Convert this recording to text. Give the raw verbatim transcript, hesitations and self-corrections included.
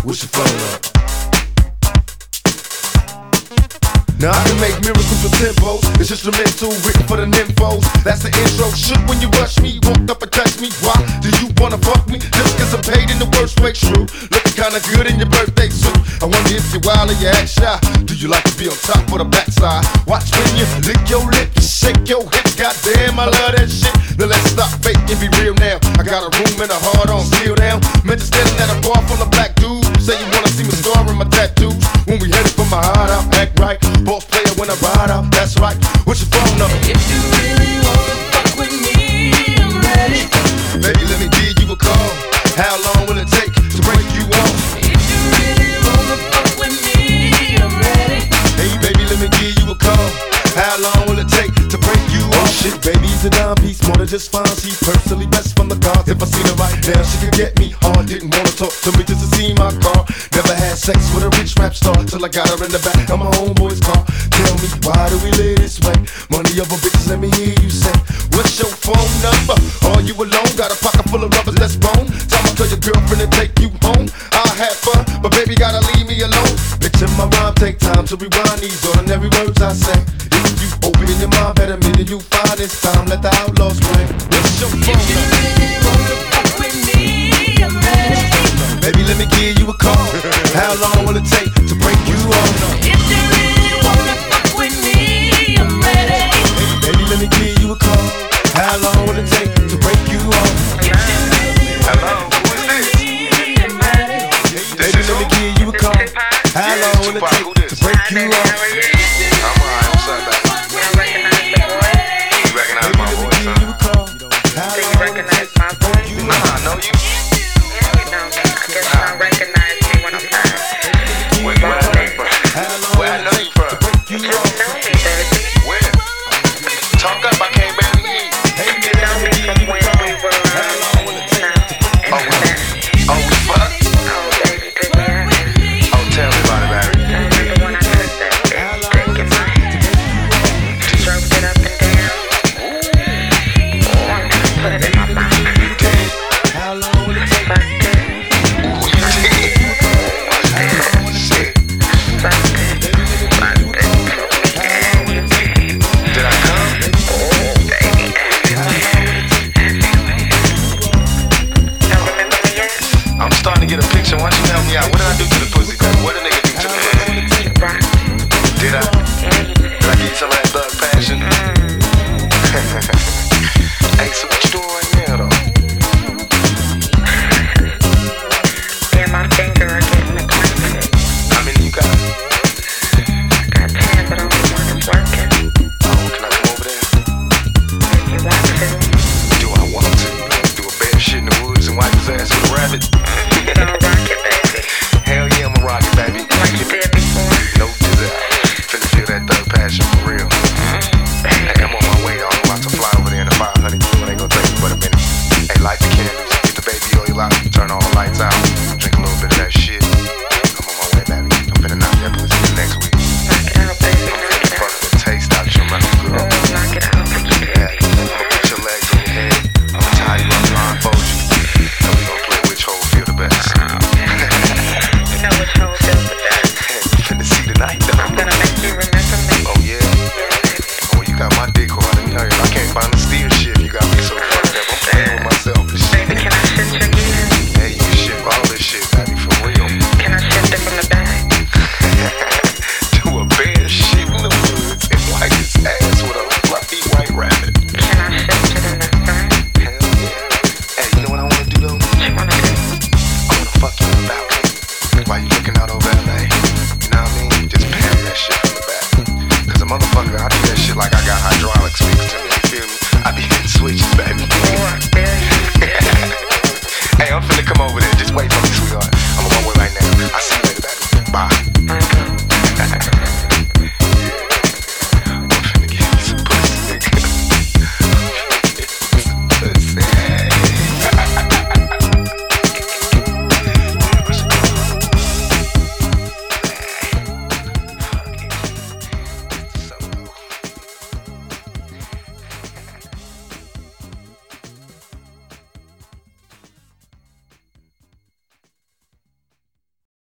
What's your phone up? Now I can make miracles with tempos. It's instrumental, written for the nymphos. That's the intro. Shook when you rush me, walked up and touched me. Why do you wanna fuck me? Just cause I'm paid in the worst way, true. Looking kinda good in your birthday suit. I wonder if you're wild or you act shy. Do you like to be on top or the backside? Watch when you lick your lips, shake your hips. Goddamn, I love that shit. Now let's stop fake and be real now. I got a room and a heart on steel down. Meant to standing at a bar full of black dudes. Say you wanna see me star in my tattoos. When we headed for my heart out, act right. Boss player when I ride out, that's right. What's your phone number? If you really wanna fuck with me, I'm ready. Baby, let me give you a call. How long will it take to break you off? If you really wanna fuck with me, I'm ready. Hey, baby, let me give you a call. How long will it take to break you off? Oh shit, baby's a dime piece, more than just fine. She's personally best from the cards. If I seen her right now, she could get me hard. Didn't wanna talk to me just to see my car. Never had sex with a rich rap star till I got her in the back of my homeboy's car. Tell me, why do we live this way? Money over bitches, let me hear you say. What's your phone number? Are you alone? Got a pocket full of rubbers, let's bone. Time to tell your girlfriend to take you home. I'll have fun, but baby gotta leave me alone. Bitch, in my rhyme, take time to rewind these ordinary words I say. If you open your mind, better mean you find this time. Let the outlaws play. What's your phone If you number? really wanna fuck with me, I'm ready. Baby, let me give you a call. How long will it take to break you off? If you really wanna fuck with me, I'm ready. Baby, let me give you a call. How long will it take to break you off? Hello, who is this? Baby, let me give you a call. How long will it take to break you off? I'm alright, what's up, baby? You recognize my Baby, let me voice, give you huh? a call. How long will it take to break you Nah, off? I know you. Where, where I know you from? How long Where I will know it you take from? to break you off? Where? Talk up, I can't barely hear you. Hey, baby, let me give you a call. How long will it take to break you Oh, off? we, oh, we fuck? Oh, tell me about it, baby. How long will it take to break you off? How long will it take? Shit. Did I come? I'm starting to get a picture. Why don't you help me out? What did I do to the pussy? What did a nigga do to the pussy? Did I? Did I get some of that thug passion?